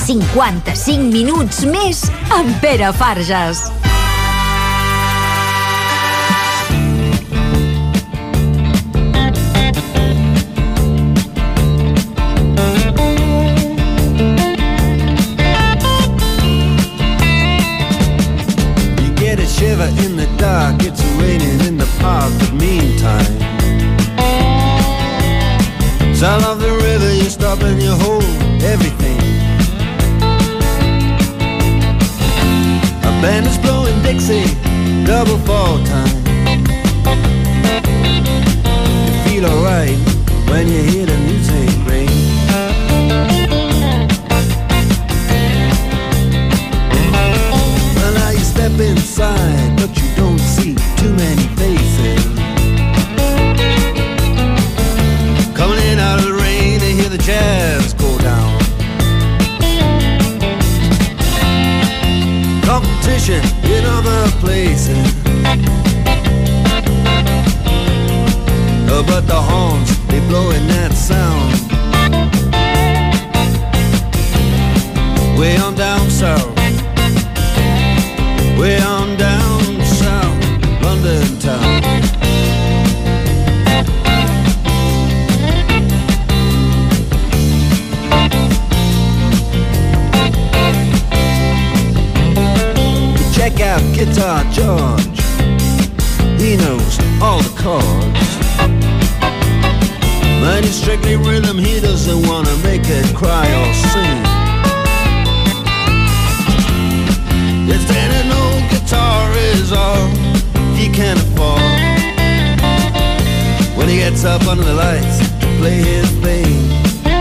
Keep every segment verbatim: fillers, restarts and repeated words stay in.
cinquanta-cinc minuts més amb Pere Farges. Shiver in the dark, it's raining in the park, but meantime sound of the river, you stop and you hold everything. A band is blowing Dixie, double fall time. You feel alright when you hear the music ring. Well, now you step inside, but you don't see too many faces. Coming in out of the rain, they hear the jazz go down. Competition in other places, oh, but the horns, they blowing that sound. Way on down south, way on down south, London town. Check out Guitar George, he knows all the chords. But it's strictly rhythm, he doesn't wanna make it cry or sing. Yes, then an old guitar is all he can afford when he gets up under the lights to play his thing.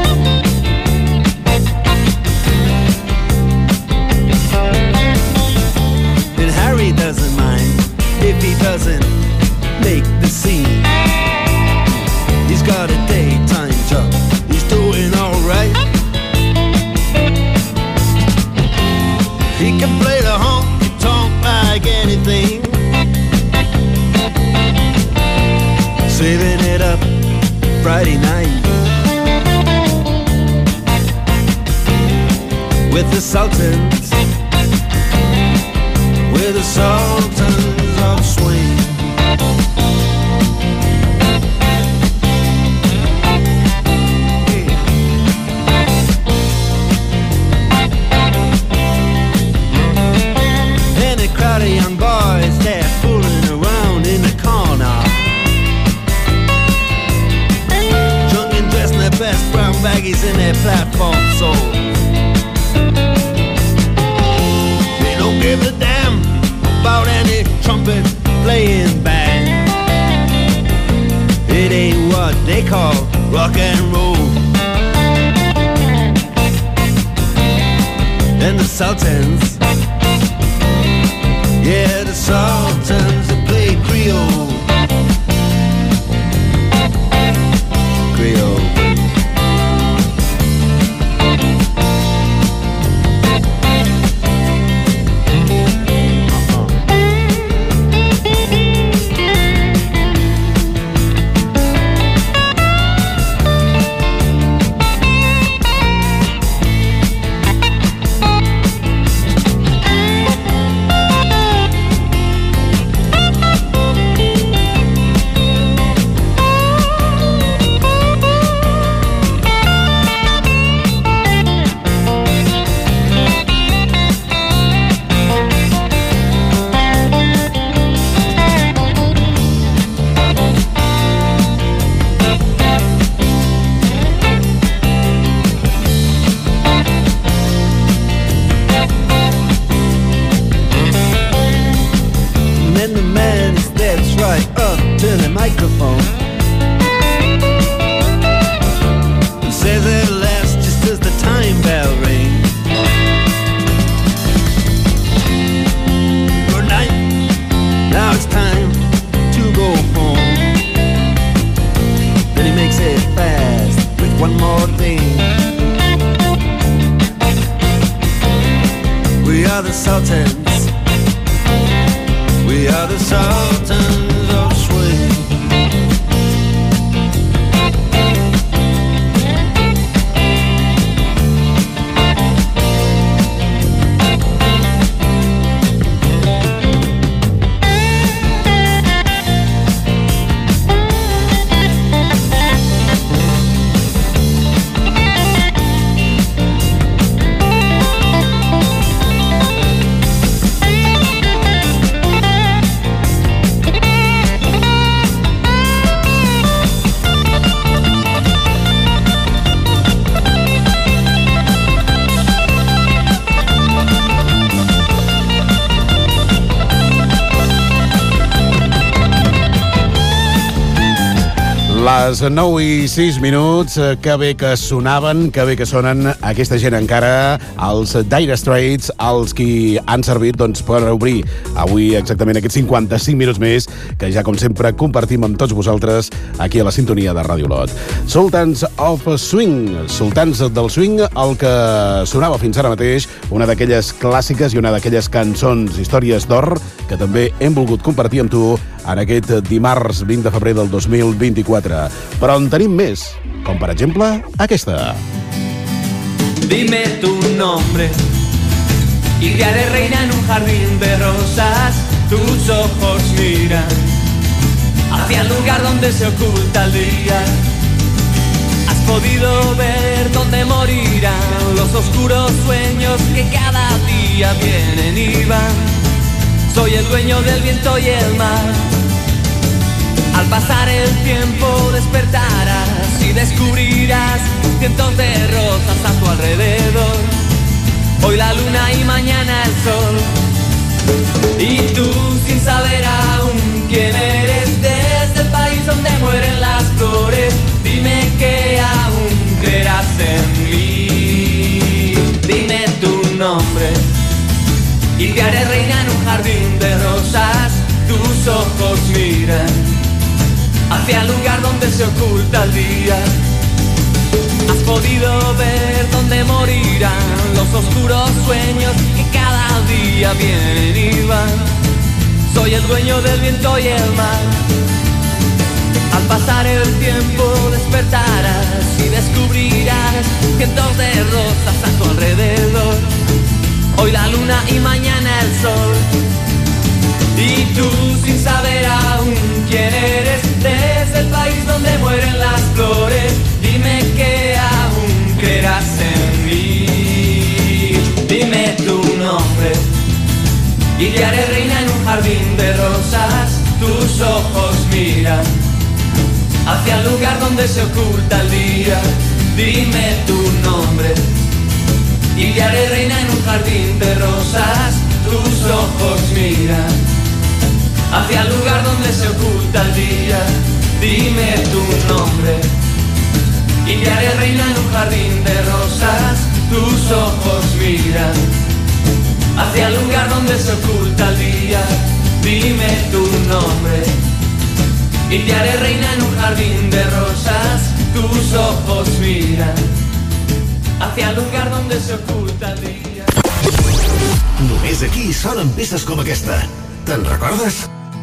And Harry doesn't mind if he doesn't make the scene. He's got a daytime job, he's doing alright. He can play the honky-tonk like anything, saving it up Friday night with the Sultans, with the Sultans of Swing. Crowd of young boys, they're fooling around in the corner, drunk and dressed in their best brown baggies in their platform soles. They don't give a damn about any trumpet playing band. It ain't what they call rock and roll. And the Sultans, yeah, the Sultans that play Creole, Creole. les nou i sis minuts, que bé que sonaven, que bé que sonen aquesta gent encara, els Dire Straits, els qui han servit doncs, per obrir avui exactament aquests cinquanta-cinc minuts més, que ja com sempre compartim amb tots vosaltres aquí a la sintonia de Ràdio Lot. Sultans of Swing, Sultans del Swing, el que sonava fins ara mateix, una d'aquelles clàssiques i una d'aquelles cançons, històries d'or, que també hem volgut compartir amb tu en aquest dimarts vint de febrer del dos mil vint-i-quatre. Però en tenim més, com per exemple aquesta. Dime tu nombre y te haré reina en un jardín de rosas. Tus ojos miran hacia el lugar donde se oculta el día. Has podido ver dónde morirán los oscuros sueños que cada día vienen y van. Soy el dueño del viento y el mar. Al pasar el tiempo despertarás y descubrirás cientos de rosas a tu alrededor. Hoy la luna y mañana el sol. Y tú sin saber aún quién eres, desde el país donde mueren las flores, dime que aún creerás en mí. Dime tu nombre y te haré reina en un jardín de rosas. Tus ojos miran hacia el lugar donde se oculta el día. Has podido ver dónde morirán los oscuros sueños que cada día vienen y van. Soy el dueño del viento y el mar. Al pasar el tiempo despertarás y descubrirás cientos de rosas a tu alrededor. Hoy la luna y mañana el sol. Y tú sin saber aún quién eres, desde el país donde mueren las flores, dime que aún creerás en mí. Dime tu nombre y te haré reina en un jardín de rosas. Tus ojos miran hacia el lugar donde se oculta el día. Dime tu nombre y te haré reina en un jardín de rosas. Tus ojos miran hacia el lugar donde se oculta el día. Dime tu nombre y te haré reina en un jardín de rosas. Tus ojos miran hacia el lugar donde se oculta el día. Dime tu nombre y te haré reina en un jardín de rosas. Tus ojos miran hacia el lugar donde se oculta el día. Només aquí sonen peces com aquesta. Te'n recordes?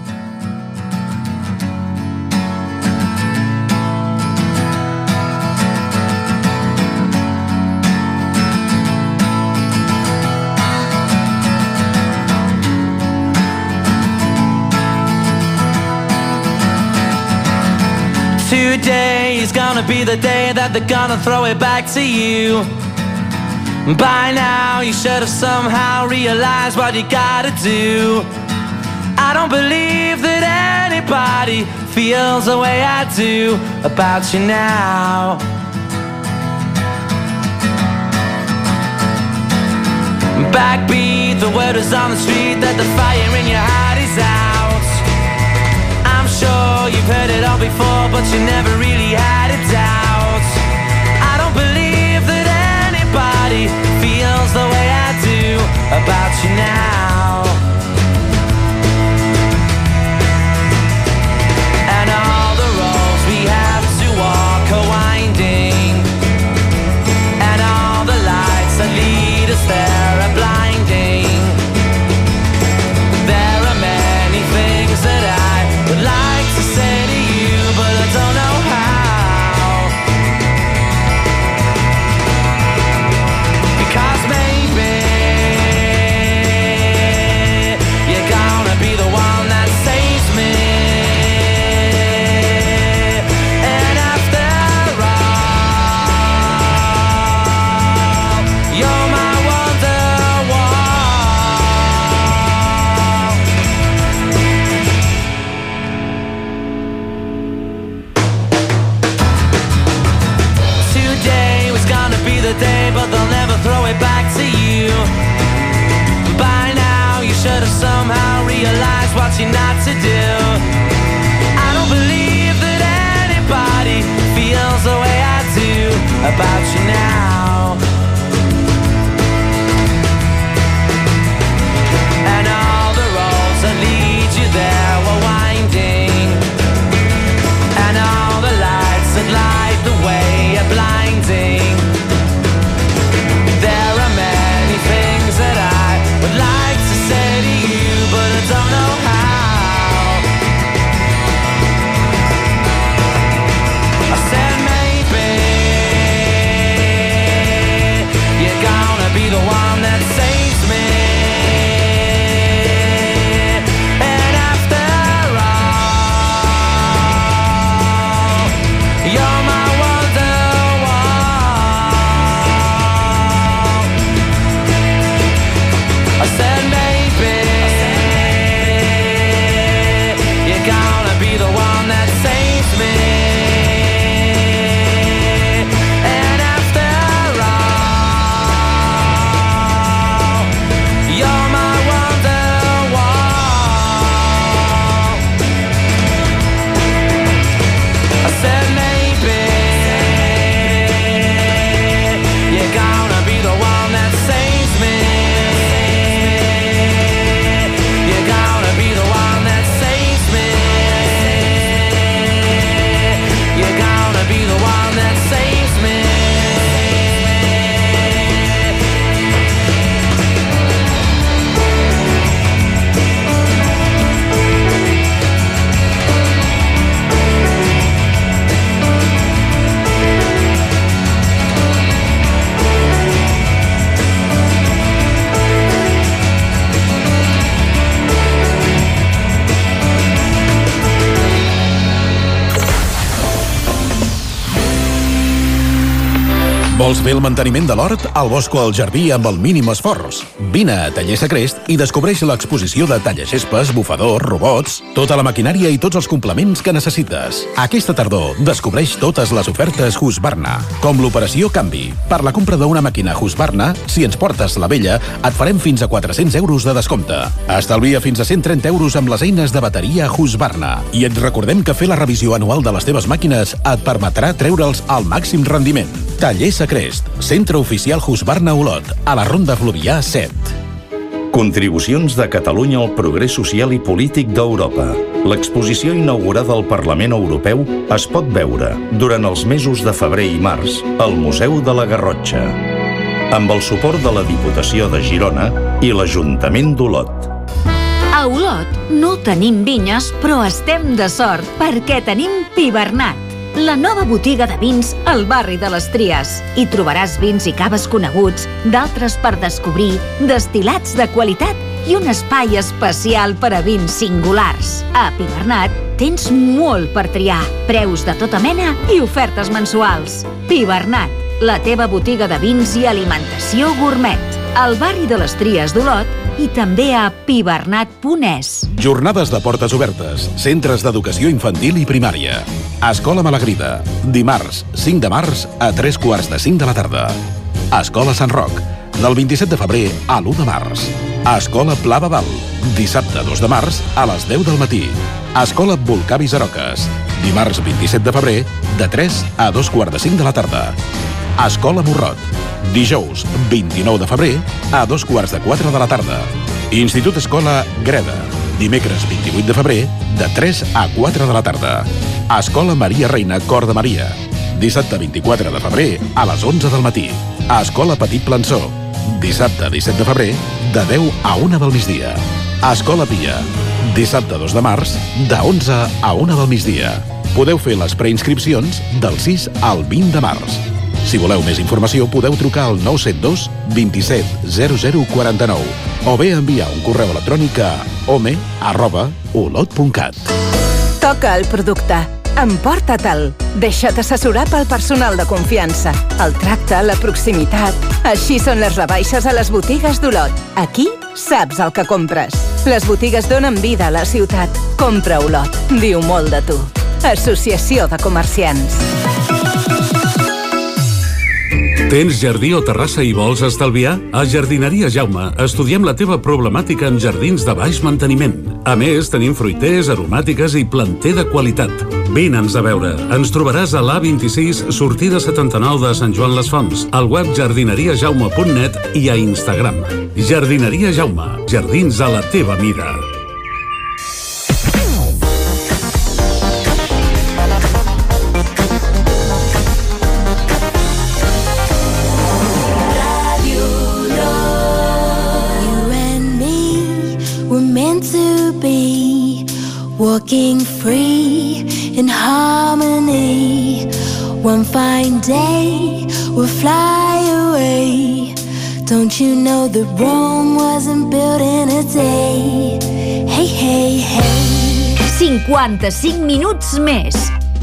Today is gonna be the day that they're gonna throw it back to you. By now you should have somehow realized what you gotta do. I don't believe that anybody feels the way I do about you now. Backbeat, the word is on the street that the fire in your heart is out. I'm sure you've heard it all before, but you never really had a doubt. I don't believe that anybody feels the way I do about you now. And all the roads we have to walk are winding, and all the lights that lead us there are blinding. There are many things that I would like to say to you, but I don't know how. Because maybe you're gonna be the one that saves me. And after all, you're my Wonderwall. Today was gonna be the day, but they'll never throw it back to you. By now you should have somehow realized what you're not to do. I don't believe that anybody about you now. And all the roads that lead you there were winding, and all the lights that light the way are blinding. There are many things that I would like to say to you, but I don't know how. I said maybe you're gonna be the one that saves me. And after all, you're my wonderwall. I said maybe you're gonna be the one that saves me. And after all, you're my wonderwall. I said maybe you're gonna be the one that saves me. You're gonna be the one that saves me. You're gonna be the one that saves me. Vols fer el manteniment de l'hort, el bosc o el jardí amb el mínim esforç? Vine a Taller Sacrest i descobreix l'exposició de tallaxespes, bufadors, robots, tota la maquinària i tots els complements que necessites. Aquesta tardor descobreix totes les ofertes Husqvarna, com l'operació Canvi. Per la compra d'una màquina Husqvarna, si ens portes la vella, et farem fins a quatre-cents euros de descompte. Estalvia fins a cent trenta euros amb les eines de bateria Husqvarna. I et recordem que fer la revisió anual de les teves màquines et permetrà treure'ls al màxim rendiment. Taller Sacrest, centre oficial Husqvarna Olot, a la Ronda Fluvià set. Contribucions de Catalunya al progrés social i polític d'Europa. L'exposició inaugurada al Parlament Europeu es pot veure durant els mesos de febrer i març al Museu de la Garrotxa, amb el suport de la Diputació de Girona i l'Ajuntament d'Olot. A Olot no tenim vinyes, però estem de sort perquè tenim Pi Bernat, la nova botiga de vins al barri de les Tries. Hi trobaràs vins i caves coneguts, d'altres per descobrir, destil·lats de qualitat i un espai especial per a vins singulars. A Pi Bernat tens molt per triar, preus de tota mena i ofertes mensuals. Pi Bernat, la teva botiga de vins i alimentació gourmet, al barri de les Tries d'Olot i també a pibernat punt es. Jornades de portes obertes, centres d'educació infantil i primària. Escola Malagrida, dimarts cinc de març a tres quarts de cinc de la tarda. Escola Sant Roc, del vint-i-set de febrer a l'u de març. Escola Pla Babal, dissabte dos de març a les deu del matí. Escola Volcà Visaroques, dimarts vint-i-set de febrer de tres a dos quarts de cinc de la tarda. Escola Morrot, dijous vint-i-nou de febrer a dos quarts de quatre de la tarda. Institut Escola Greda, dimecres vint-i-vuit de febrer de tres a quatre de la tarda. Escola Maria Reina Cor de Maria, dissabte vint-i-quatre de febrer a les onze del matí. Escola Petit Plançó, dissabte disset de febrer de deu a una del migdia. Escola Pia, dissabte dos de març de onze a una del migdia. Podeu fer les preinscripcions del sis al vint de març. Si voleu més informació, podeu trucar al nou set dos vint-i-set zero zero quaranta-nou o bé enviar un correu electrònic a home arroba olot punt cat. Toca el producte. Emporta-te'l. Deixa't assessorar pel personal de confiança. El tracte, la proximitat... Així són les rebaixes a les botigues d'Olot. Aquí saps el que compres. Les botigues donen vida a la ciutat. Compra Olot. Diu molt de tu. Associació de Comerciants. Tens jardí o terrassa i vols estalviar? A Jardineria Jaume estudiem la teva problemàtica en jardins de baix manteniment. A més, tenim fruiters, aromàtiques i planter de qualitat. Vine'ns a veure. Ens trobaràs a l'A vint-i-sis, sortida setanta-nou de Sant Joan les Fonts, al web jardineria jaume punt net i a Instagram. Jardineria Jaume. Jardins a la teva mida. Walking free in harmony. One fine day we'll fly away. Don't you know that Rome wasn't built in a day? Hey, hey, hey. cinquanta-cinc minuts més.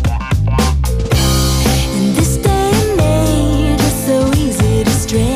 In this day and age, it's so easy to stress.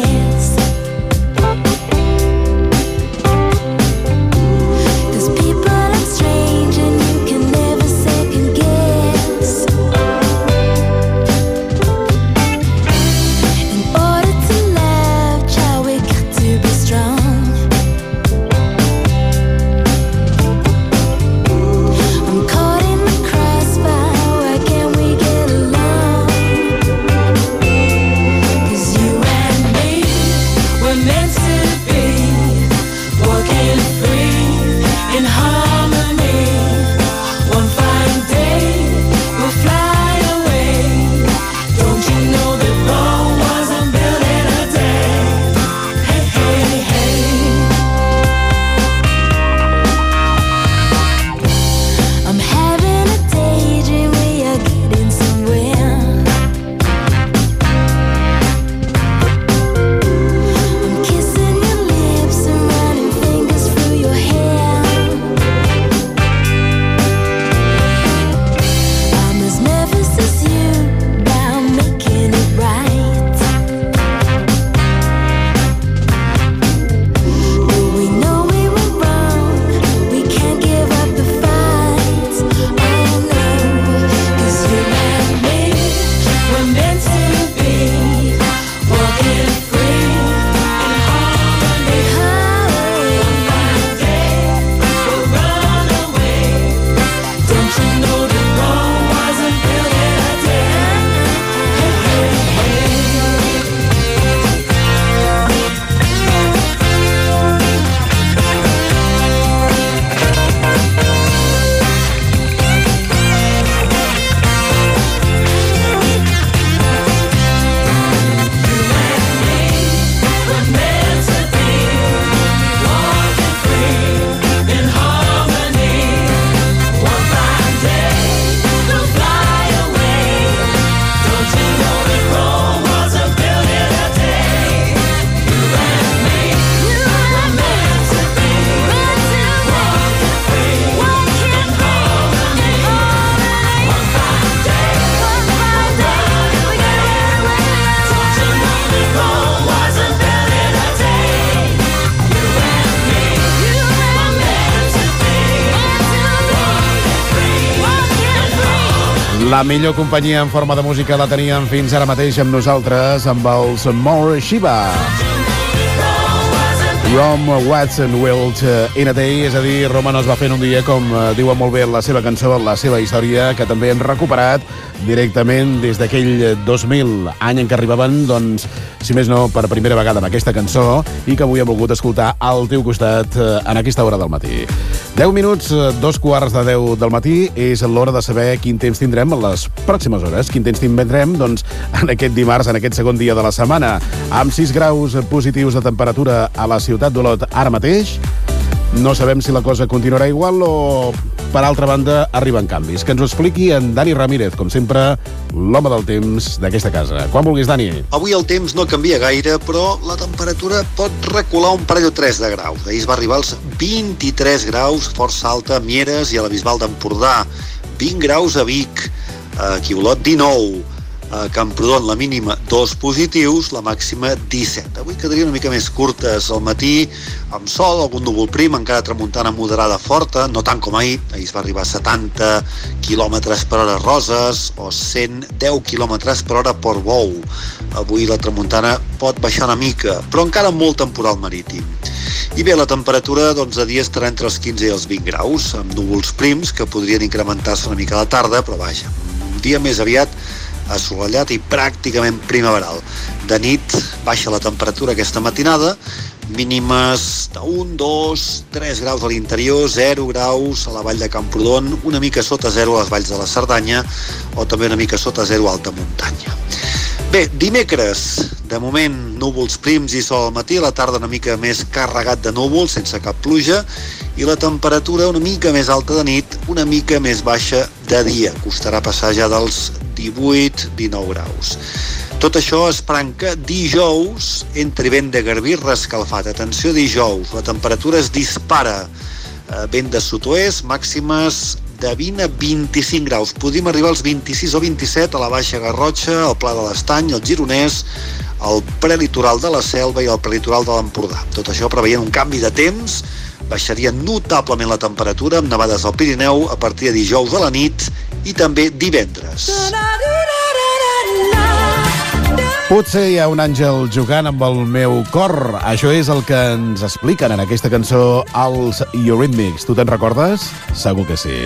La millor companyia en forma de música la teníem fins ara mateix amb nosaltres, amb els More Shiva. Rome Watson Wilt in a Day, és a dir, Roma no es va fer en un dia, com diuen molt bé la seva cançó, la seva història, que també hem recuperat directament des d'aquell dos mil, any en què arribaven, doncs, si més no, per primera vegada amb aquesta cançó, i que avui hem volgut escoltar al teu costat en aquesta hora del matí. deu minuts, dos quarts de deu del matí, és l'hora de saber quin temps tindrem en les pròximes hores. Quin temps tindrem, doncs, en aquest dimarts, en aquest segon dia de la setmana, amb sis graus positius de temperatura a la ciutat d'Olot ara mateix. No sabem si la cosa continuarà igual o, per altra banda, arriben canvis. Que ens ho expliqui en Dani Ramírez, com sempre, l'home del temps d'aquesta casa. Quan vulguis, Dani. Avui el temps no canvia gaire, però la temperatura pot recular un parell o tres de graus. Ahir es va arribar als vint-i-tres graus, força alta a Mieres i a la Bisbal d'Empordà. vint graus a Vic, aquí a Olot dinou. A Camprodon la mínima dos positius, la màxima disset. Avui quedaria una mica més curtes al matí, amb sol, algun núvol prim, encara tramuntana moderada forta, no tant com ahir. Ahir es va arribar a setanta quilòmetres per hora a Roses o cent deu quilòmetres per hora a Portbou. Avui la tramuntana pot baixar una mica, però encara molt temporal marítim. I bé, la temperatura doncs, a dia estarà entre els quinze i els vint graus, amb núvols prims que podrien incrementar-se una mica a la tarda, però vaja, un dia més aviat assolellat i pràcticament primaveral. De nit baixa la temperatura aquesta matinada, mínimes d'un, dos, tres graus a l'interior, zero graus a la vall de Camprodon, una mica sota zero a les valls de la Cerdanya o també una mica sota zero a alta muntanya. Bé, dimecres, de moment núvols prims i sol al matí, a la tarda una mica més carregat de núvols, sense cap pluja, i la temperatura una mica més alta de nit, una mica més baixa de dia. Costarà passar ja dels divuit a dinou graus. Tot això esperant que dijous entri vent de garbí rescalfat. Atenció, dijous, la temperatura es dispara. Vent de sud-oest, màximes de vint a vint-i-cinc graus. Podríem arribar als vint-i-sis o vint-i-set a la Baixa Garrotxa, al Pla de l'Estany, al Gironès, al prelitoral de la Selva i al prelitoral de l'Empordà. Tot això preveient un canvi de temps, baixaria notablement la temperatura amb nevades al Pirineu a partir de dijous a la nit i també divendres. Potser hi ha un àngel jugant amb el meu cor. Això és el que ens expliquen en aquesta cançó els Eurythmics. Tu te'n recordes? Segur que sí.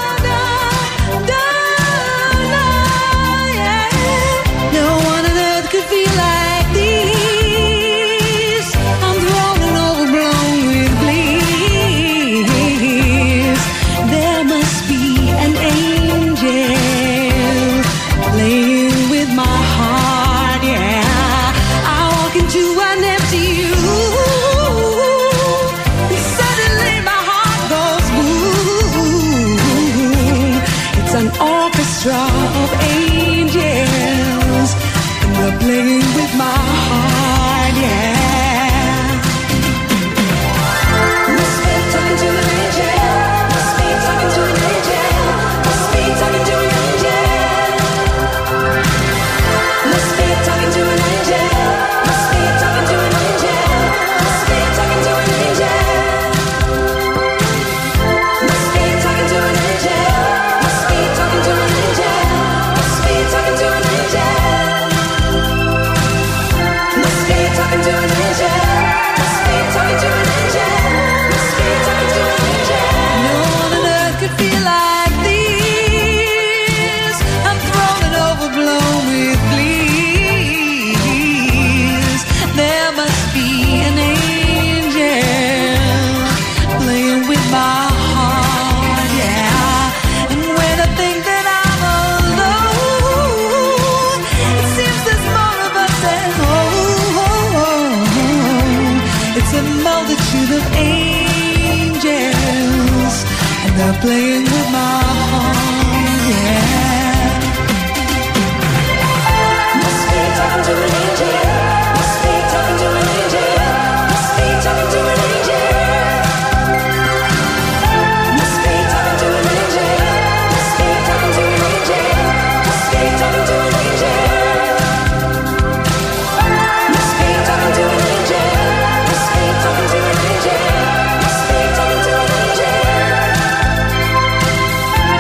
Of angels, and they're playing with my heart, yeah. Must be talking to an angel, must be talking to an angel, must be talking to an angel. Must be talking to an angel, must be talking to an angel, must be talking to an angel. Must be talking to an angel. They're playing with my heart, yeah. Must be talking to an angel, must be talking to an angel, must be talking to an angel. Must be talking to an angel, must be talking to an angel, must be talking to an angel. Must be talking to an angel, must be talking to an angel, must be talking to an angel.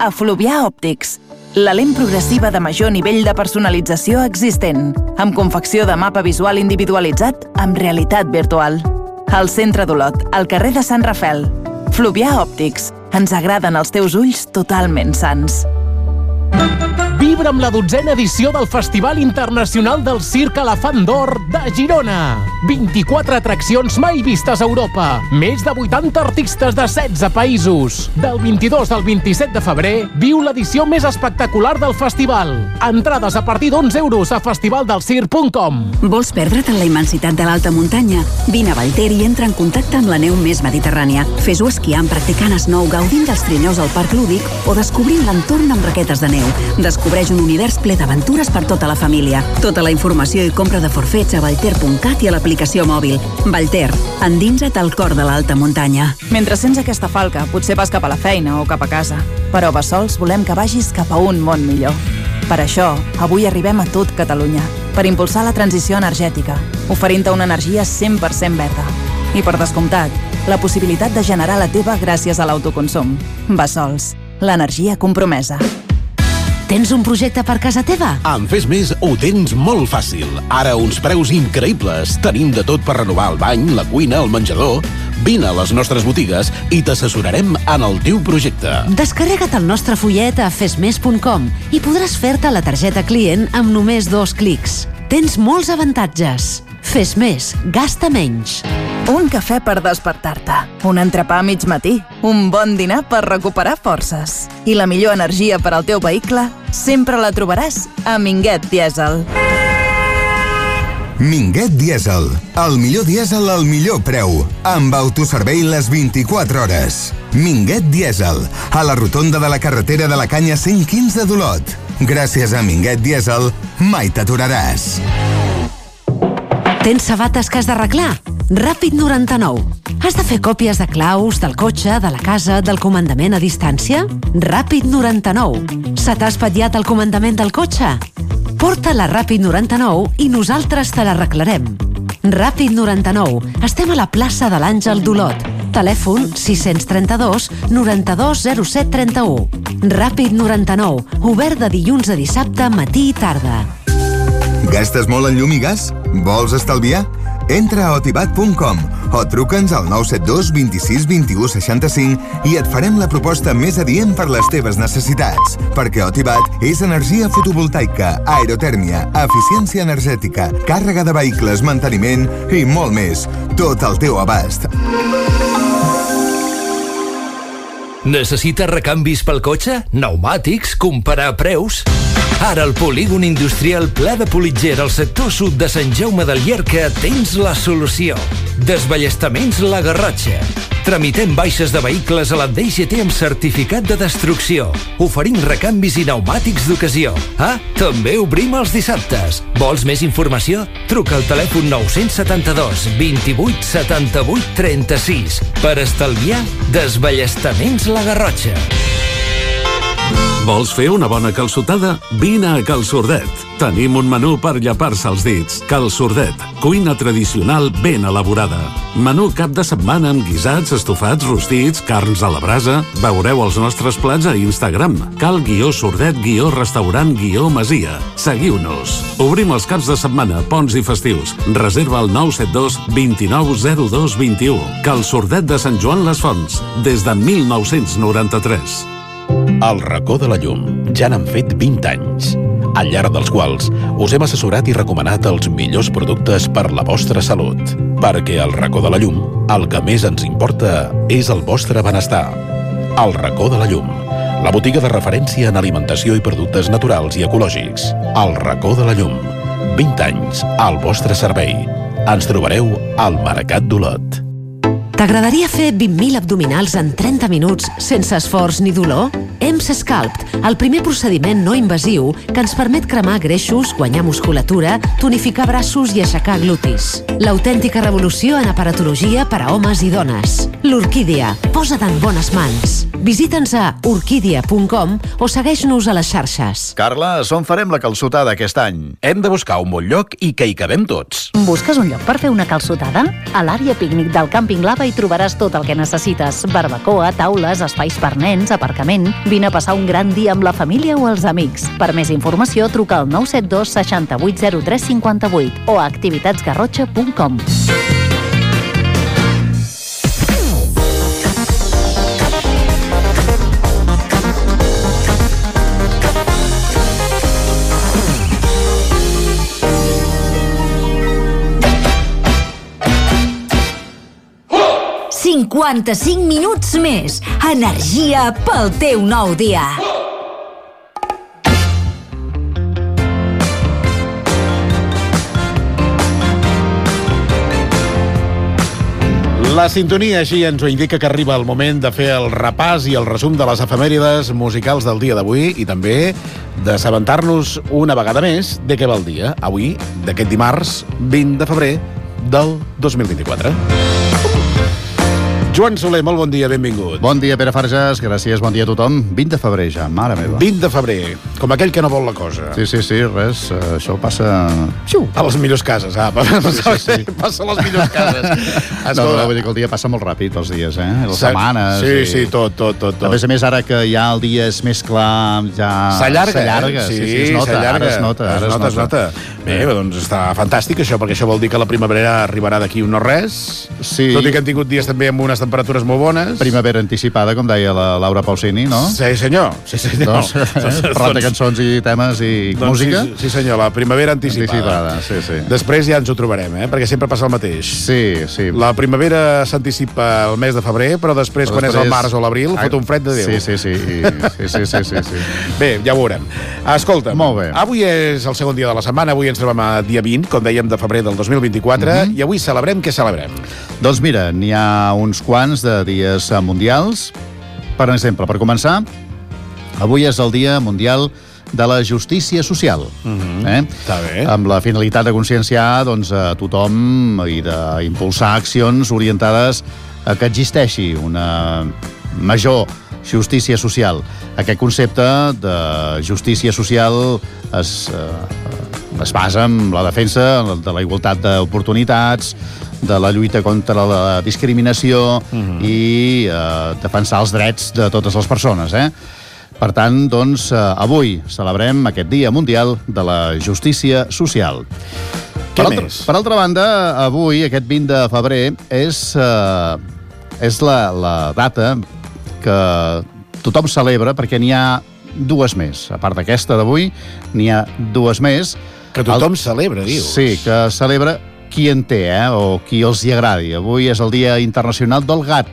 a Fluvià Òptics. La lent progressiva de major nivell de personalització existent, amb confecció de mapa visual individualitzat amb realitat virtual. Al centre d'Olot, al carrer de Sant Rafel. Fluvià Òptics. Ens agraden els teus ulls totalment sans. Vibra amb la dotzena edició del Festival Internacional del Circ Elefant d'Or de Girona. vint-i-quatre atraccions mai vistes a Europa. Més de vuitanta artistes de setze països. Del vint-i-dos al vint-i-set de febrer, viu l'edició més espectacular del festival. Entrades a partir d'onze euros a festivaldelcirc punt com. Vols perdre't en la immensitat de l'alta muntanya? Vine a Vallter i entra en contacte amb la neu més mediterrània. Fes-ho esquiant, practicant snow, gaudint dels trineus al Parc Lúdic o descobrint l'entorn amb raquetes de neu. Descobreix un univers ple d'aventures per tota la família. Tota la informació i compra de forfets a vallter punt cat i a l'aplicació mòbil. Vallter, endinsa't al cor de l'alta muntanya. Mentre sents aquesta falca, potser vas cap a la feina o cap a casa. Però a Bassols volem que vagis cap a un món millor. Per això, avui arribem a tot Catalunya, per impulsar la transició energètica, oferint-te una energia cent per cent verda. I per descomptat, la possibilitat de generar la teva gràcies a l'autoconsum. Bassols, l'energia compromesa. Tens un projecte per casa teva? Amb Fes Més ho tens molt fàcil. Ara uns preus increïbles. Tenim de tot per renovar el bany, la cuina, el menjador. Vine a les nostres botigues i t'assessorarem en el teu projecte. Descarrega't el nostre fullet a fes més punt com i podràs fer-te la targeta client amb només dos clics. Tens molts avantatges. Fes Més, gasta menys. Un cafè per despertar-te, un entrepà a mig matí, un bon dinar per recuperar forces. I la millor energia per al teu vehicle sempre la trobaràs a Minguet Dièsel. Minguet Dièsel, el millor dièsel al millor preu, amb autoservei les vint-i-quatre hores. Minguet Dièsel, a la rotonda de la carretera de la Canya cent quinze d'Olot. Gràcies a Minguet Dièsel, mai t'aturaràs. Tens sabates que has d'arreglar? Ràpid noranta-nou. Has de fer còpies de claus, del cotxe, de la casa, del comandament a distància? Ràpid noranta-nou. Se t'ha espatllat el comandament del cotxe? Porta-la a Ràpid noranta-nou i nosaltres te l'arreglarem. Ràpid noranta-nou. Estem a la plaça de l'Àngel d'Olot. Telèfon sis tres dos, noranta-dos, zero set, trenta-u. Ràpid noranta-nou. Obert de dilluns a dissabte, matí i tarda. Gastes molt en llum i gas? Vols estalviar? Entra a otibat punt com o truca'ns al nou set dos, vint-i-sis, vint-i-u, seixanta-cinc i et farem la proposta més adient per les teves necessitats. Perquè Otibat és energia fotovoltaica, aerotèrmia, eficiència energètica, càrrega de vehicles, manteniment i molt més. Tot al teu abast. Necessites recanvis pel cotxe? Pneumàtics? Comparar preus? Ara al polígon industrial Pla de Politger al sector sud de Sant Jaume del Llierca tens la solució. Desballestaments La Garrotxa. Tramitem baixes de vehicles a la D G T amb certificat de destrucció. Oferim recanvis i pneumàtics d'ocasió. Ah, també obrim els dissabtes. Vols més informació? Truca al telèfon nou set dos, vint-i-vuit, setanta-vuit, trenta-sis. Per estalviar, Desballestaments La Garrotxa. Vols fer una bona calçotada? Vine a Cal Sordet. Tenim un menú per llepar-se els dits. Cal Sordet, cuina tradicional ben elaborada. Menú cap de setmana amb guisats, estofats, rostits, carns a la brasa. Veureu els nostres plats a Instagram. Cal guió Sordet, guió restaurant, guió masia. Seguiu-nos. Obrim els caps de setmana, ponts i festius. Reserva al nou set dos, vint-i-nou, zero dos, vint-i-u. Cal Sordet de Sant Joan les Fonts, des de mil nou-cents noranta-tres. El racó de la llum ja n'han fet vint anys, al llarg dels quals us hem assessorat i recomanat els millors productes per la vostra salut. Perquè al racó de la llum el que més ens importa és el vostre benestar. El racó de la llum, la botiga de referència en alimentació i productes naturals i ecològics. El racó de la llum, vint anys al vostre servei. Ens trobareu al Mercat d'Olot. T'agradaria fer vint mil abdominals en trenta minuts sense esforç ni dolor? E M S Sculpt, el primer procediment no invasiu que ens permet cremar greixos, guanyar musculatura, tonificar braços i aixecar glutis. L'autèntica revolució en aparatologia per a homes i dones. L'Orquídia, posa't en bones mans. Visita'ns a orquídia punt com o segueix-nos a les xarxes. Carla, on farem la calçotada aquest any? Hem de buscar un bon lloc i que hi cabem tots. Busques un lloc per fer una calçotada? A l'àrea pícnic del Càmping Lava hi trobaràs tot el que necessites. Barbacoa, taules, espais per nens, aparcament. Vine a passar un gran dia amb la família o els amics. Per més informació, truca al nou set dos seixanta-vuit zero tres cinquanta-vuit o a activitats garrotxa punt com. cinquanta-cinc minuts més. Energia pel teu nou dia. La sintonia així ens ho indica que arriba el moment de fer el repàs i el resum de les efemèrides musicals del dia d'avui i també d'assabentar-nos una vegada més de què va el dia. Avui, d'aquest dimarts, vint de febrer del dos mil vint-i-quatre. Joan Soler, molt bon dia, benvingut. Bon dia, Pere Farges, gràcies, bon dia a tothom. vint de febrer ja, mare meva. vint de febrer, com aquell que no vol la cosa. Sí, sí, sí, res, uh, això passa... Xiu. A les millors cases, ah, sí, sí, sí. Passa a les millors cases. Escolta. No, no, vull dir que el dia passa molt ràpid, els dies, eh? Les Sa setmanes... Sí, i... sí, tot, tot, tot, tot. A més a més, ara que ja el dia és més clar, ja... S'allarga, s'allarga, eh? Sí, sí, sí, es nota, s'allarga. ara es nota, ara es nota, es nota. Bé, doncs està fantàstic això, perquè això vol dir que la primavera arribarà d'aquí un no res. Sí. Tot i que hem tingut dies també amb unes temperatures molt bones. Primavera anticipada, com deia la Laura Pausini, no? Sí, senyor. Sí, senyor. Doncs, eh, parlant de cançons i temes i doncs música. Sí, sí, senyor, la primavera anticipada. Anticipada, sí, sí. Després ja ens ho trobarem, eh? Perquè sempre passa el mateix. Sí, sí. La primavera s'anticipa el mes de febrer, però després, Però quan després... és el març o l'abril, fot un fred de Déu. Sí, sí, sí. I... sí, sí, sí, sí, sí. Bé, ja ho veurem. Escolta, Molt bé. Avui és el segon dia de la setmana, avui ens trobem a dia vint, com dèiem, de febrer del dos mil vint-i-quatre, Mhm. i avui celebrem, què celebrem? Doncs mira, n'hi ha uns quants de dies mundials. Per exemple, per començar, avui és el Dia Mundial de la Justícia Social. Mhm. eh? Està bé. Amb la finalitat de conscienciar doncs, a tothom i d'impulsar accions orientades a que existeixi una major justícia social. Aquest concepte de justícia social es, eh, es basa en la defensa de la igualtat d'oportunitats, de la lluita contra la discriminació Mhm. i eh, defensar els drets de totes les persones. Eh? Per tant, doncs, eh, avui celebrem aquest Dia Mundial de la Justícia Social. Què per altra, més? Per altra banda, avui, aquest vint de febrer, és, eh, és la, la data que tothom celebra perquè n'hi ha dues més. A part d'aquesta d'avui, n'hi ha dues més. Que tothom El... celebra, dius? Sí, que celebra qui en té, eh? O qui els hi agradi. Avui és el Dia Internacional del Gat.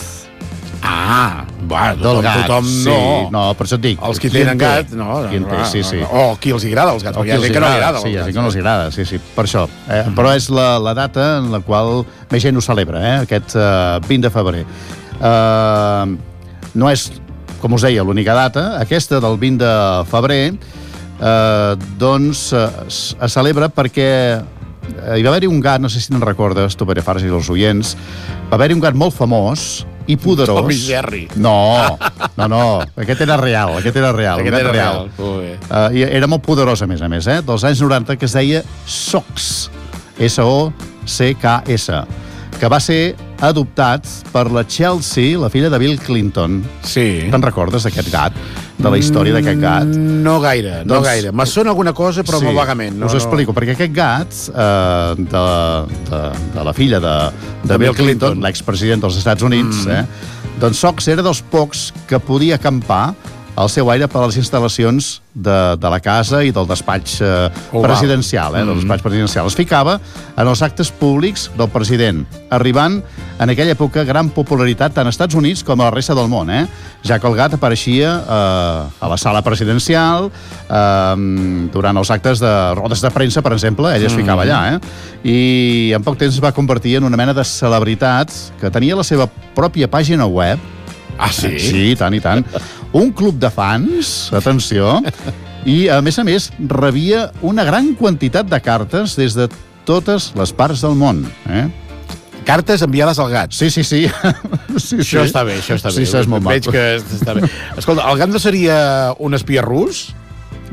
Ah, va, Del tothom, gat, tothom sí. no. No, per això et dic. Els qui qui en tenen té? gat, no. Qui en té, no, sí, no, sí. no. O qui els hi agrada, els gats, O perquè hi ha qui els gent que no li agrada. Sí, hi ha els gent gats, que no els agrada, sí, sí, per això. Eh? Mm. Però és la, la data en la qual més gent ho celebra, eh? Aquest uh, vint de febrer. Uh, no és, com us deia, l'única data. Aquesta del vint de febrer uh, doncs uh, es, es celebra perquè uh, hi va haver-hi un gat, no sé si te'n recordes, tu, Pere Farges, i els oients, va haver-hi un gat molt famós i poderós. Tommy Jerry. No, no, no. Aquest era real, aquest era real. Aquest un gat era real. real. Molt bé. Uh, i era molt poderós, a més a més, eh? Dels anys noranta, que es deia Sox. S O C K S. Que va ser adoptat per la Chelsea, la filla de Bill Clinton. Sí. Te'n recordes d'aquest gat? De la història d'aquest gat? No gaire, no Doncs- gaire. Me sona alguna cosa, però molt vagament. No, us explico, perquè aquest gat eh, de, de, de la filla de, de, de Bill Clinton, Clinton. l'expresident dels Estats Units, mm. eh, doncs Sox era dels pocs que podia acampar al seu aire per a les instal·lacions de, de la casa i del despatx eh, presidencial, eh, del despatx presidencial. Es ficava en els actes públics del president, arribant en aquella època gran popularitat tant als Estats Units com a la resta del món, eh? Ja que el gat apareixia eh, a la sala presidencial, eh, durant els actes de rodes de premsa, per exemple, ell es ficava allà, eh? I en poc temps es va convertir en una mena de celebritat que tenia la seva pròpia pàgina web. Ah, sí? Sí, i tant, i tant. Un club de fans, atenció, i, a més a més, rebia una gran quantitat de cartes des de totes les parts del món. Eh? Cartes enviades al gat. Sí, sí, sí. sí això sí. està bé, això està bé. Sí, això és molt Veig maco. que està bé. Escolta, el gat no seria un espia rus?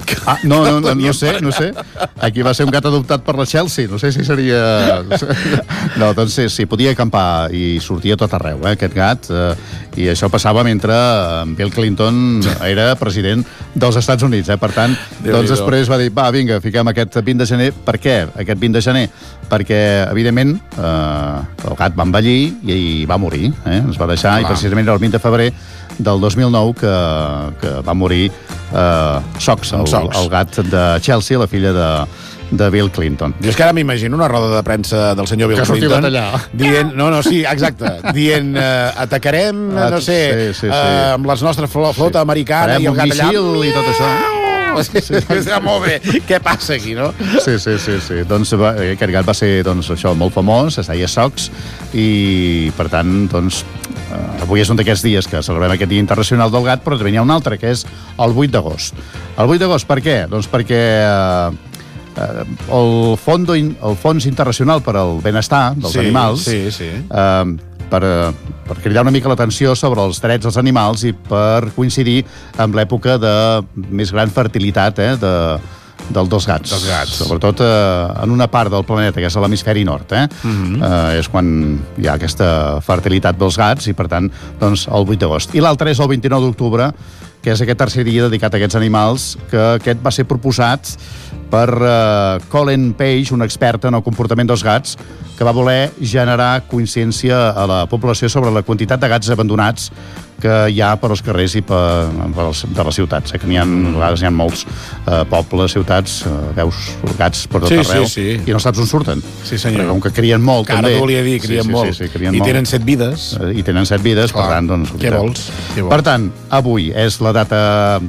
Ah, no, no, no, no sé, no sé. Aquí va ser un gat adoptat per la Chelsea. No sé si seria... No, doncs sí, sí, podia acampar i sortia tot arreu, eh, aquest gat. Eh, I això passava mentre Bill Clinton era president dels Estats Units, eh? Per tant, doncs després va dir, va, vinga, fiquem aquest vint de gener. Per què aquest vint de gener? Perquè, evidentment, eh, el gat va envellir i, i va morir, eh? Ens va deixar, clar. I precisament era el vint de febrer del dos mil nou que, que va morir eh, Sox, el, el gat de Chelsea, la filla de, de Bill Clinton. Jo és que ara m'imagino una roda de premsa del senyor Bill que Clinton allà. dient, no, no, sí, exacte, dient eh, atacarem, no sé, sí, sí, sí. Eh, amb les nostres flota americana farem i el gat allà. I tot això. Sí, sí, sí, molt bé. Què passa aquí, no? Sí, sí, sí, sí. Doncs va, aquest gat va ser doncs, això, molt famós, es deia Sox, i per tant, doncs, eh, avui és un d'aquests dies que celebrem aquest Dia Internacional del Gat, però també n'hi ha un altre, que és el vuit d'agost. El vuit d'agost, per què? Doncs perquè eh, el, Fondo, el Fons Internacional per al Benestar dels sí, Animals sí, sí. Eh, per, per cridar una mica l'atenció sobre els drets dels animals i per coincidir amb l'època de més gran fertilitat eh, de, dels dos gats. Dels gats. Sobretot eh, en una part del planeta, que és a l'hemisferi nord. Eh? Mm-hmm. eh, és quan hi ha aquesta fertilitat dels gats i, per tant, doncs, el vuit d'agost. I l'altre és el vint-i-nou d'octubre, que és aquest tercer dia dedicat a aquests animals, que aquest va ser proposat per uh, Colin Page, un expert en el comportament dels gats, que va voler generar consciència a la població sobre la quantitat de gats abandonats que hi ha per als carrers i per, per als, de les ciutats. Eh? Que n'hi ha, a vegades n'hi ha molts uh, pobles, ciutats, uh, veus gats per tot sí, arreu, sí, sí. i no saps on surten. Sí, senyor. Perquè com que crien molt, que també. Ara volia dir, crien sí, sí, molt. Sí, sí, crien I molt. tenen set vides. Uh, I tenen set vides, clar. Per tant, doncs... Què vols? Què vols? Per tant, avui és la data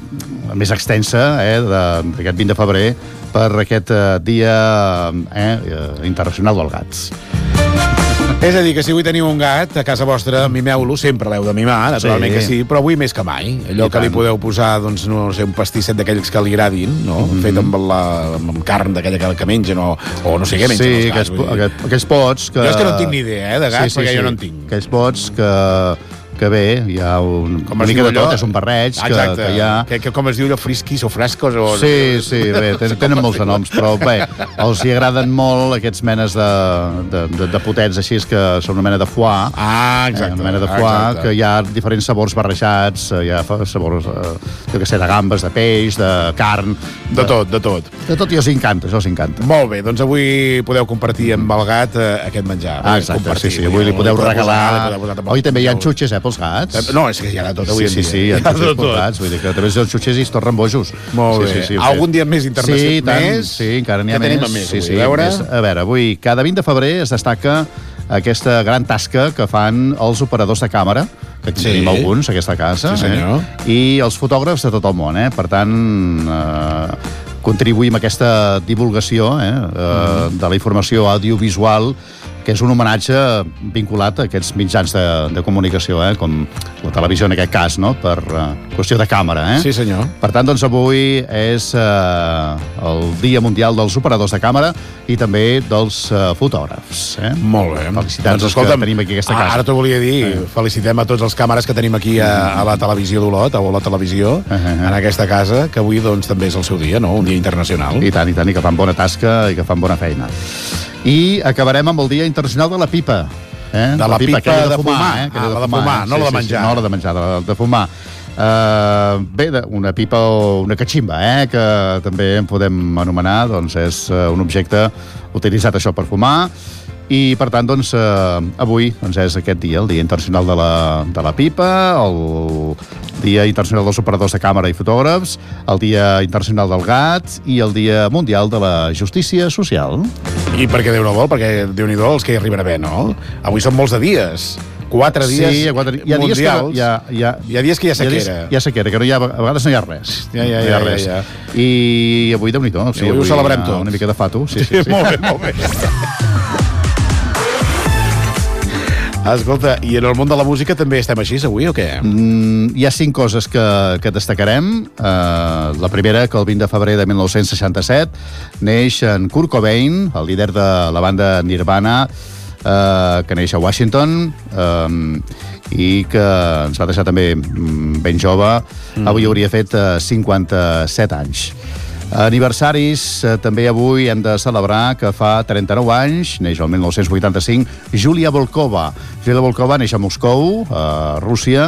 més extensa eh, d'aquest vint de febrer per aquest eh, dia eh, internacional dels gats. És a dir, que si avui teniu un gat a casa vostra, mimeu-lo, sempre l'heu de mimar, naturalment sí. que sí, però avui més que mai. Allò I que tant. Li podeu posar, doncs, no sé, un pastisset d'aquells que li agradin, no? Mm -hmm. Fet amb, la, amb carn d'aquella que, que mengen, o, o no sé què mengen sí, els gats. Sí, aquells, aquells pots que... Jo és que no en tinc ni idea, eh, de gats, sí, sí, perquè sí. jo no en tinc. Aquells pots que... que bé, hi ha un, una mica de tot, és un barreig que, que hi ha... Que, que com es diu allò, frisquis o frescos? O... Sí, sí, bé, tenen, tenen molts de noms, però bé, els hi agraden molt aquests menes de, de, de, de potets així, que són una mena de foie. Ah, exacte. Eh, una mena de foie, exacte. Que hi ha diferents sabors barrejats, hi ha sabors, eh, jo què sé, de gambes, de peix, de carn... De, de tot, de tot. De tot, i els encanta, això els encanta. Molt bé, doncs avui podeu compartir amb el gat eh, aquest menjar. Ah, exacte, sí, sí, avui li podeu regalar... Oi, també hi ha xutxes, eh, pels gats. No, és que hi ha de tot avui sí, en dia. Sí, sí, hi ha xutxes pels gats, vull dir que també els xutxes i es tornen bojos. Molt sí, bé. Sí, sí, algun dia més internacional? Sí, tant, més? sí, encara n'hi ha més. Què tenim més sí, avui? sí, A veure... Més, a veure, avui, cada vint de febrer es destaca aquesta gran tasca que fan els operadors de càmera, que sí. tenim alguns, a aquesta casa, sí, senyor. Eh? I els fotògrafs de tot el món, eh? Per tant, eh, contribuïm a aquesta divulgació eh? eh, de la informació audiovisual, que és un homenatge vinculat a aquests mitjans de, de comunicació, eh? Com la televisió en aquest cas, no? Per uh, qüestió de càmera. Eh? Sí, senyor. Per tant, doncs, avui és uh, el Dia Mundial dels Operadors de Càmera i també dels uh, fotògrafs. Eh? Molt bé. Felicitats doncs, escolta'm, que tenim aquí a aquesta casa. Ara t'ho volia dir. Eh. Felicitem a tots els càmeres que tenim aquí a, a la televisió d'Olot, o a la televisió, uh -huh. en aquesta casa, que avui doncs, també és el seu dia, no? Un dia internacional. I tant, i tant, i que fan bona tasca i que fan bona feina. I acabarem amb el Dia Internacional de la Pipa. Eh? De la, la pipa, pipa de, de fumar, fumar eh? ah, de la de fumar, eh? no sí, la de sí, menjar. Sí, no la de menjar, de, de fumar. Uh, bé, una pipa o una catximba, eh? Que també en podem anomenar, doncs és un objecte utilitzat això per fumar, i per tant, doncs, eh, avui doncs, és aquest dia, el Dia Internacional de la, de la Pipa, el Dia Internacional dels Operadors de Càmera i Fotògrafs, el Dia Internacional del Gat i el Dia Mundial de la Justícia Social. I perquè Déu no vol, perquè Déu-n'hi-do els que hi arribarà bé, no? Avui són molts de dies. Quatre dies sí, hi ha, quatre, hi ha mundials. Dies que, hi, ha, hi, ha, hi ha dies que hi ha sequera. Hi ha, hi ha sequera, que no hi ha, a vegades no hi ha res. Ja, ja, no hi ha ja, res. ja, ja. I avui, Déu-n'hi-do. O sigui, avui ho celebrem tot. Una mica de fato. Sí, sí, sí, sí. Molt bé, molt bé. Escolta, i en el món de la música també estem així avui, o què? Mm, hi ha cinc coses que, que destacarem. Uh, la primera, que el vint de febrer de mil nou-cents seixanta-set neix en Kurt Cobain, el líder de la banda Nirvana, uh, que neix a Washington, um, i que ens va deixar també ben jove. Mm. Avui hauria fet uh, cinquanta-set anys. Aniversaris, eh, també avui hem de celebrar que fa trenta-nou anys, neix el mil nou-cents vuitanta-cinc, Júlia Volkova. Júlia Volkova neix a Moscou, a Rússia,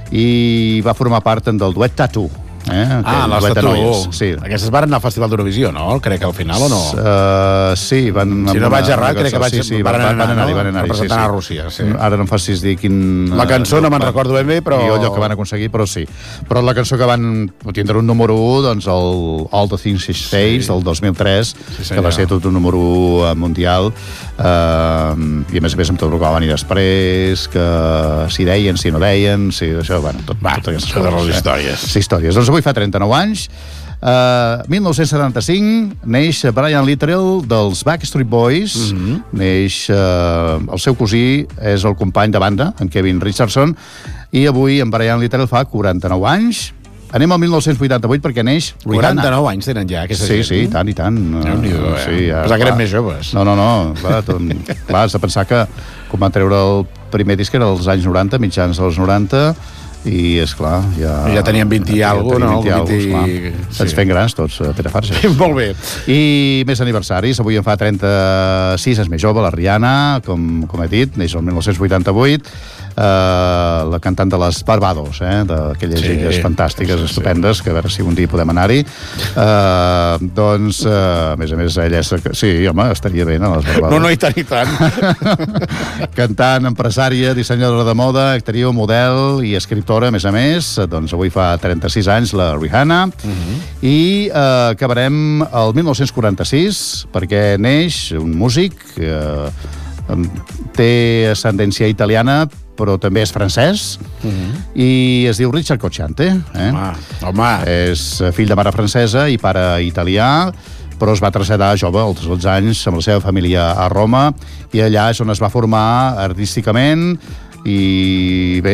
i va formar part del duet Tattoo. Eh? Ah, les Tattoo. Sí. Aquestes van anar al Festival d'Eurovisió, no? Crec que al final, o no? Uh, sí, van... Si no vaig errar, crec que vaig, sí, sí, van, van, anar, van anar-hi, no? van anar-hi, representant sí, sí. a Rússia, sí. Ara no em facis dir quin... La cançó no me'n recordo ben bé, però... I allò que van aconseguir, però sí. Però la cançó que van tindre un número u, doncs el All the Things She Says, del dos mil tres, sí, que va ser tot un número u mundial, uh, i a més a més amb tot el que va venir després, que si deien, si no deien, si això, bueno, tot, va, tot aquestes coses. coses. Les històries. Sí, històries. Doncs avui fa trenta-nou anys. Uh, mil nou-cents setanta-cinc neix Brian Littrell dels Backstreet Boys. Mm-hmm. Neix uh, el seu cosí, és el company de banda, en Kevin Richardson, i avui en Brian Littrell fa quaranta-nou anys. Anem al mil nou-cents vuitanta-vuit perquè neix Rihanna. quaranta-nou anys tenen ja, aquesta sí, gent. Sí, sí, tant i tant. Déu-n'hi-do, eh? Sí, ja, pensava que eren més joves. No, no, no. Clar, tot, clar, has de pensar que quan van treure el primer disc era als anys noranta, mitjans dels noranta, i, esclar, ja... Ja tenien vint i alguna cosa, no? vint i alguna vint... Sí. Ens fem grans tots, Pere Farges. Molt bé. I més aniversaris. Avui en fa trenta-sis, és més jove, la Rihanna, com, com he dit, neix el mil nou-cents vuitanta-vuit, Uh, la cantant de les Barbados, eh? D'aquelles sí, illes fantàstiques, sí, sí, estupendes, que a veure si un dia podem anar-hi. Uh, doncs, uh, a més a més, ella és... Sí, home, estaria bé, no, les Barbados. No, no, i tant, i tant. Cantant, empresària, dissenyadora de moda, actriu, model i escriptora, a més a més. Doncs avui fa trenta-sis anys, la Rihanna. Uh-huh. I uh, acabarem el mil nou-cents quaranta-sis, perquè neix un músic que uh, té ascendència italiana, però també és francès, uh-huh. i es diu Richard Cocciante. Eh? Home, home. És fill de mare francesa i pare italià, però es va traslladar jove, als dotze anys, amb la seva família a Roma, i allà és on es va formar artísticament, i bé,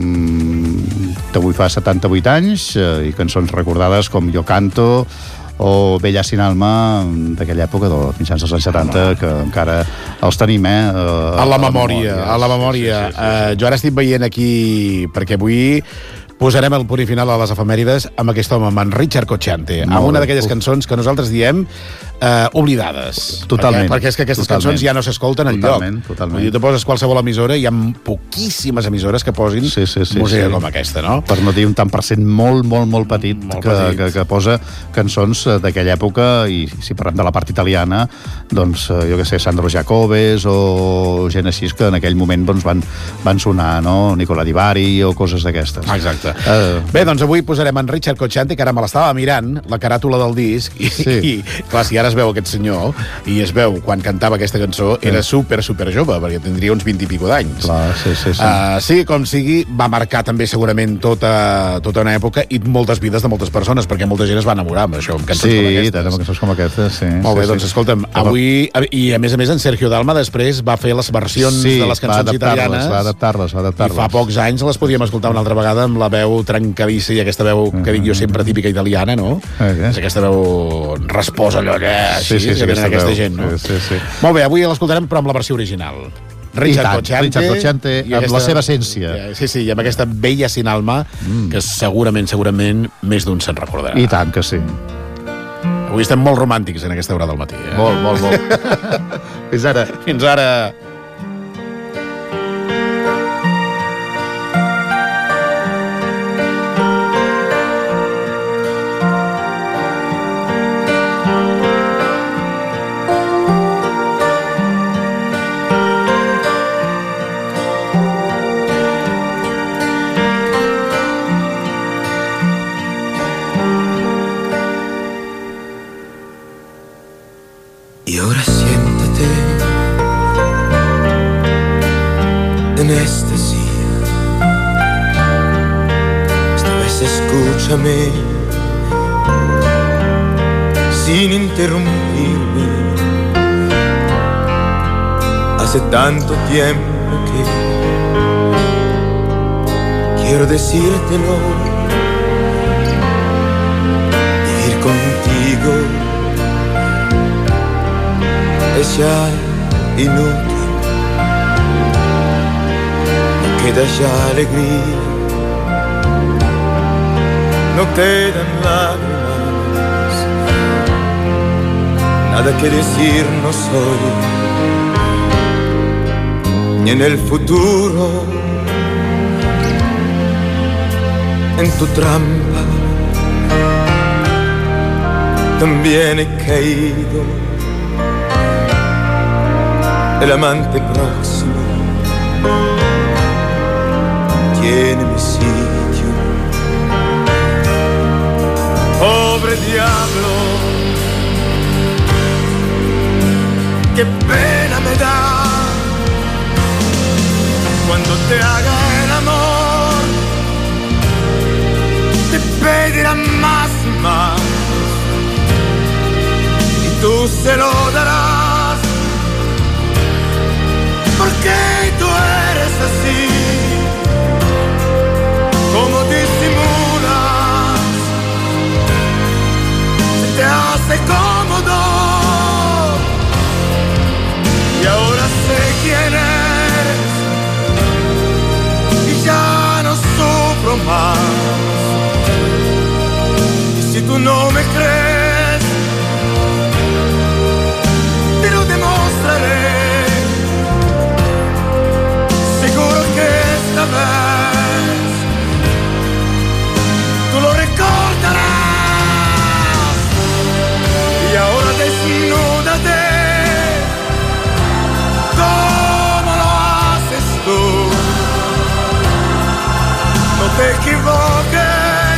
avui fa setanta-vuit anys, i cançons recordades com Yo Canto, o Bella sin alma, d'aquella època dels mitjans dels anys setanta, que encara els tenim, eh? A la memòria, a la memòria. Sí, sí, sí, sí. Uh, jo ara estic veient aquí, perquè avui posarem el punt i final a les efemèrides amb aquest home, amb en Richard Cocciante, amb una d'aquelles cançons que nosaltres diem eh, oblidades. Totalment. Perquè, perquè és que aquestes totalment. cançons ja no s'escolten enlloc. Totalment, totalment. Vull dir, tu poses qualsevol emissora, hi ha poquíssimes emissores que posin sí, sí, sí, música sí. com aquesta, no? Per no dir un tant per cent molt, molt, molt petit, molt que, petit. Que, que posa cançons d'aquella època, i si parlem de la part italiana, doncs, jo què sé, Sandro Jacobes o gent així que en aquell moment doncs, van, van sonar, no? Nicola Di Bari o coses d'aquestes. Exacte. Uh, Bé, doncs avui posarem en Richard Cocciante, que ara me l'estava mirant, la caràtula del disc, i, sí. i clar, si ara es veu aquest senyor, i es veu quan cantava aquesta cançó, sí. era super, super jove, perquè tindria uns vint i pico d'anys. Clar, sí, sí, sí. Uh, sí, com sigui, va marcar també segurament tota, tota una època i moltes vides de moltes persones, perquè molta gent es va enamorar amb això, amb cançons sí, com aquestes. Sí, amb cançons com aquestes, sí. Molt bé, sí, doncs sí. escolta'm, avui, i a més a més en Sergio Dalma després va fer les versions sí, de les cançons va italianes. Va adaptar-les, va adaptar-les. I fa pocs anys les podíem escoltar una altra vegada amb la veu trencadissa i aquesta veu que dic jo sempre típica italiana, no? Okay. És aquesta veu resposa allò allà, així, sí, sí, sí, que tenen aquesta veu. Gent, no? Sí, sí, sí. Molt bé, avui l'escoltarem però amb la versió original. Richard tant, Cocciante, Richard Cocciante amb aquesta, la seva essència. Sí, sí, i amb aquesta Bella sin alma, mm. que segurament, segurament, més d'un se'n recordarà. I tant que sí. Avui estem molt romàntics en aquesta hora del matí. Eh? Molt, molt, molt. Fins ara. Fins ara. Y ahora siéntate en este silla. Esta vez escúchame sin interrumpirme. Hace tanto tiempo que quiero decírtelo. Vivir contigo es ya inútil, no queda ya alegría, no quedan lágrimas, nada que decir no soy, ni en el futuro, en tu trampa también he caído. El amante próximo tiene mi sitio. Pobre diablo, qué pena me da cuando te haga el amor. Te pedirá más y más y tú se lo darás, porque tú eres así, como disimulas, se te hace cómodo. Y ahora sé quién eres y ya no sufro más. Y si tú no me crees, te lo demostraré. Seguro que esta vez tú lo recordarás. Y ahora desnúdate como lo haces tú. No te equivoques,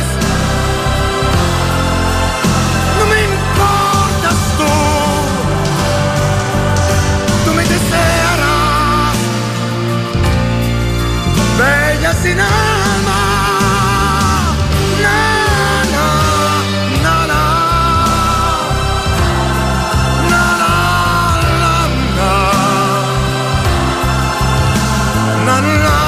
no me importas tú. Tú me desearás bella sin alma. Na, na, na, na. Na, na, na, na. Na, na, na.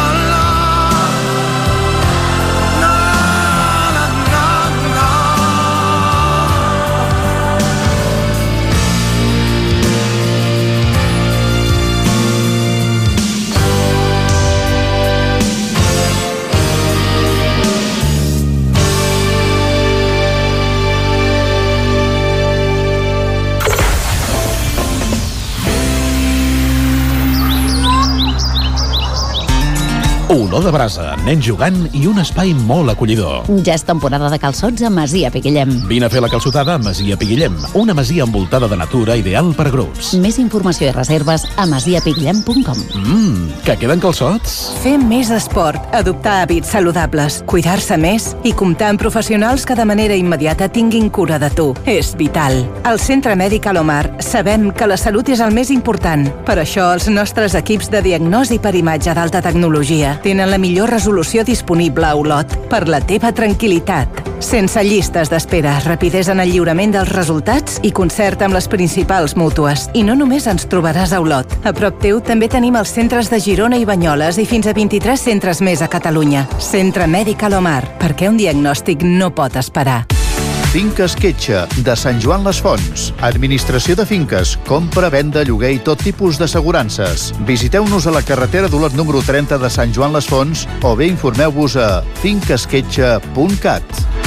Olor de brasa, nens jugant i un espai molt acollidor. Ja és temporada de calçots a Masia Piguillem. Vine a fer la calçotada a Masia Piguillem, una masia envoltada de natura ideal per a grups. Més informació i reserves a masia piguillem punt com. Mmm, que queden calçots? Fer més esport, adoptar hàbits saludables, cuidar-se més i comptar amb professionals que de manera immediata tinguin cura de tu. És vital. Al Centre Mèdic Alomar sabem que la salut és el més important. Per això els nostres equips de diagnosi per imatge d'alta tecnologia tenen la millor resolució disponible a Olot per la teva tranquil·litat. Sense llistes d'espera, rapidesa en el lliurament dels resultats i concert amb les principals mútues. I no només ens trobaràs a Olot. A prop teu també tenim els centres de Girona i Banyoles i fins a vint-i-tres centres més a Catalunya. Centre Mèdic Alomar, perquè un diagnòstic no pot esperar. Finques Quetxa, de Sant Joan les Fonts. Administració de finques, compra, venda, lloguer i tot tipus d'assegurances. Visiteu-nos a la carretera d'Olot número trenta de Sant Joan les Fonts o bé informeu-vos a finques quetxa punt cat.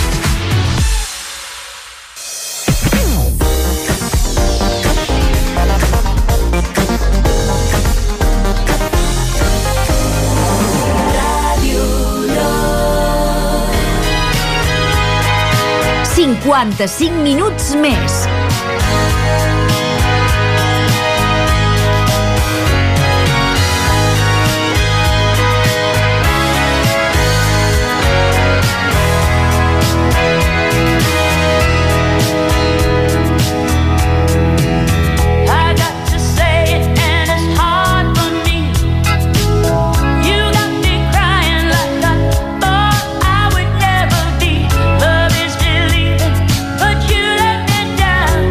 cinquanta-cinc minuts més. Down.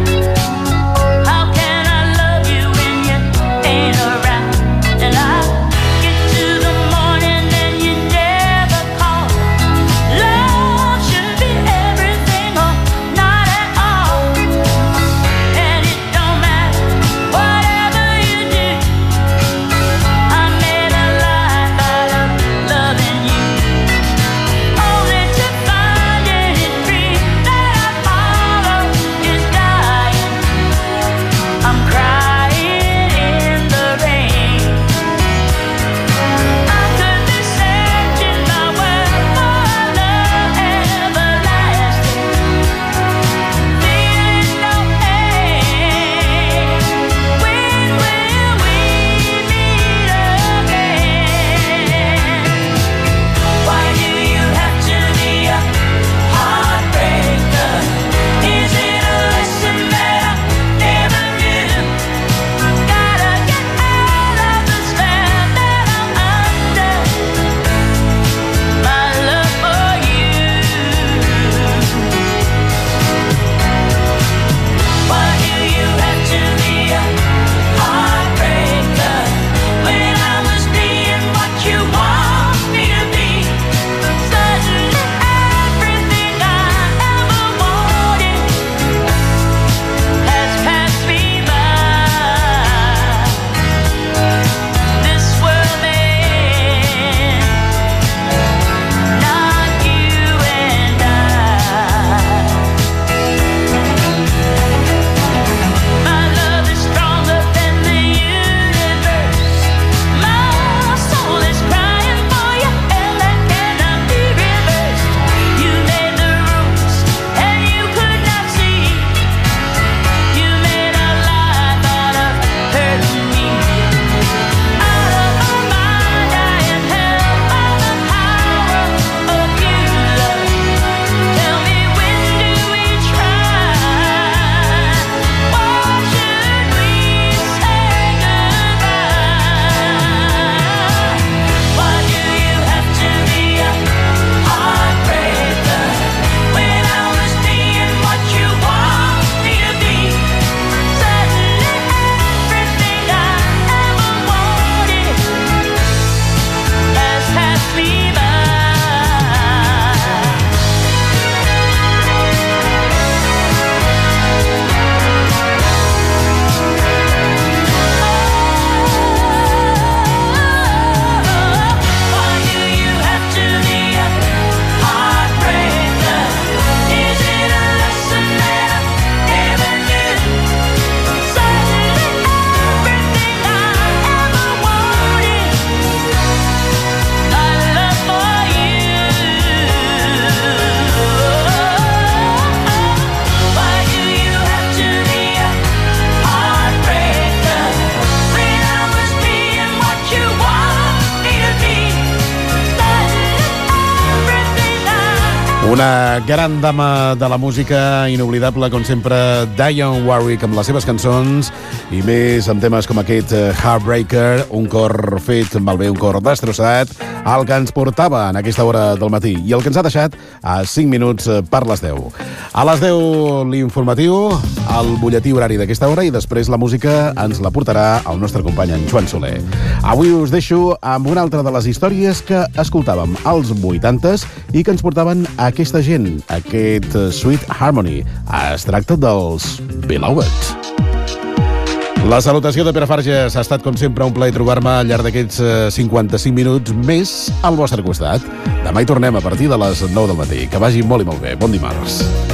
Una gran dama de la música, inoblidable, com sempre, Dionne Warwick, amb les seves cançons, i més amb temes com aquest Heartbreaker, un cor fet malbé, un cor destrossat, el que ens portava en aquesta hora del matí, i el que ens ha deixat a cinc minuts per les deu. A les deu l'informatiu, el butlletí horari d'aquesta hora, i després la música ens la portarà el nostre company en Joan Soler. Avui us deixo amb una altra de les històries que escoltàvem als vuitantes i que ens portaven a aquesta gent, aquest Sweet Harmony. Es tracta dels Beloved. La salutació de Pere Farges. Ha estat, com sempre, un plaer trobar-me al llarg d'aquests cinquanta-cinc minuts més al vostre costat. Demà hi tornem a partir de les nou del matí. Que vagi molt i molt bé. Bon dimarts.